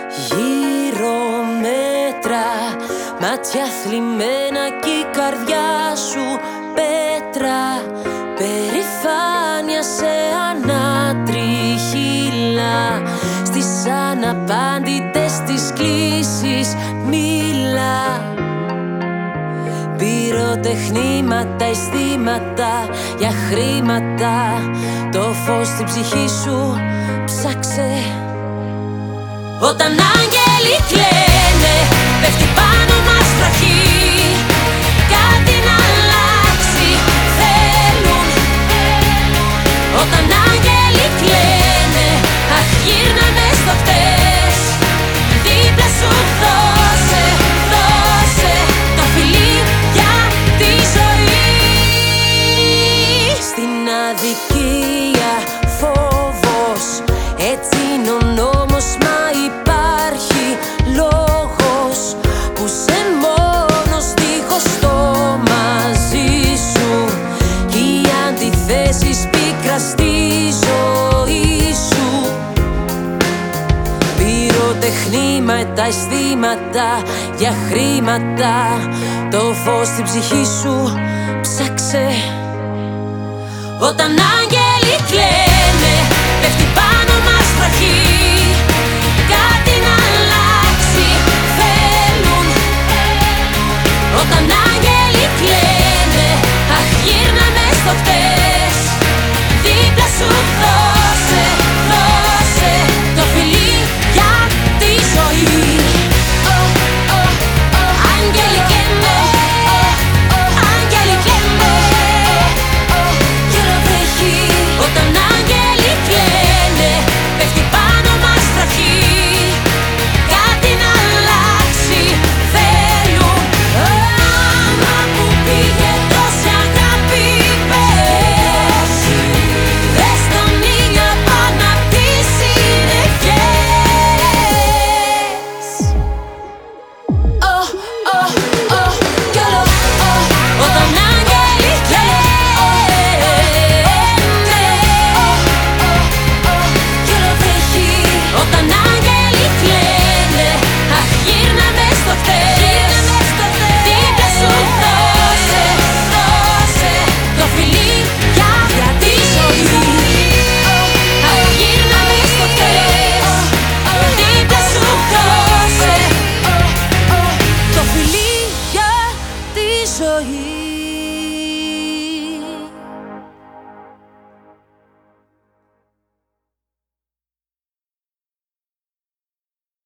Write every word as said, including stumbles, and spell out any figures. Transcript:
Γύρω μέτρα, μάτια θλιμμένα κι η καρδιά σου πέτρα. Περηφάνεια σε ανατριχύλα, στις αναπάντητες τις κλήσεις μίλα. Πυροτεχνήματα, αισθήματα για χρήματα. Το φως στην ψυχή σου ψάξε. Όταν άγγελοι κλαίνε, πέφτει πάνω μας βροχή. Κάτι να αλλάξει θέλουν. Όταν άγγελοι κλαίνε, αχ γύρναμε στο χτες. Δίπλα σου δώσε, δώσε το φιλί για τη ζωή. Στην αδικία φόβος, έτσι είναι ο νόμος, μα υπάρχει λόγος που σε μόνος δίχως το μαζί σου. Οι αντιθέσεις πίκρα στη ζωή σου. Πυροτεχνήματα, αισθήματα για χρήματα. Το φως στην ψυχή σου ψάξε. Όταν άγγελοι